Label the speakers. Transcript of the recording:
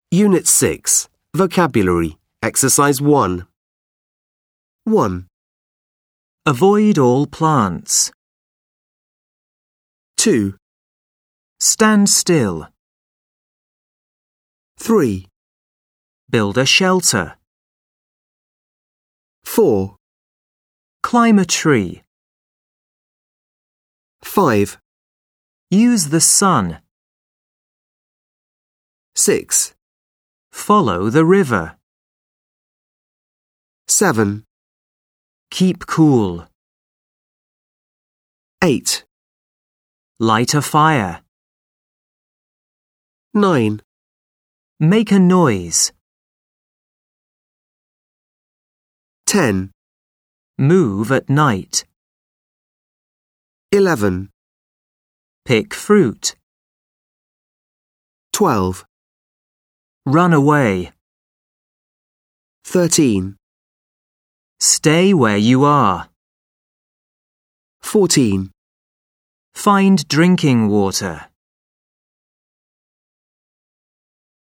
Speaker 1: Unit 6. Vocabulary. Exercise 1. 1,
Speaker 2: Avoid all plants.
Speaker 1: 2,
Speaker 2: Stand still.
Speaker 1: 3,
Speaker 2: Build a shelter.
Speaker 1: 4,
Speaker 2: Climb a tree.
Speaker 1: 5,
Speaker 2: Use the sun.
Speaker 1: 6,
Speaker 2: Follow the river.
Speaker 1: 7,
Speaker 2: Keep cool.
Speaker 1: 8,
Speaker 2: Light a fire.
Speaker 1: 9,
Speaker 2: Make a noise.
Speaker 1: 10,
Speaker 2: Move at night.
Speaker 1: 11,
Speaker 2: Pick fruit.
Speaker 1: 12,
Speaker 2: Run away.
Speaker 1: 13,
Speaker 2: Stay where you are.
Speaker 1: 14,
Speaker 2: Find drinking water.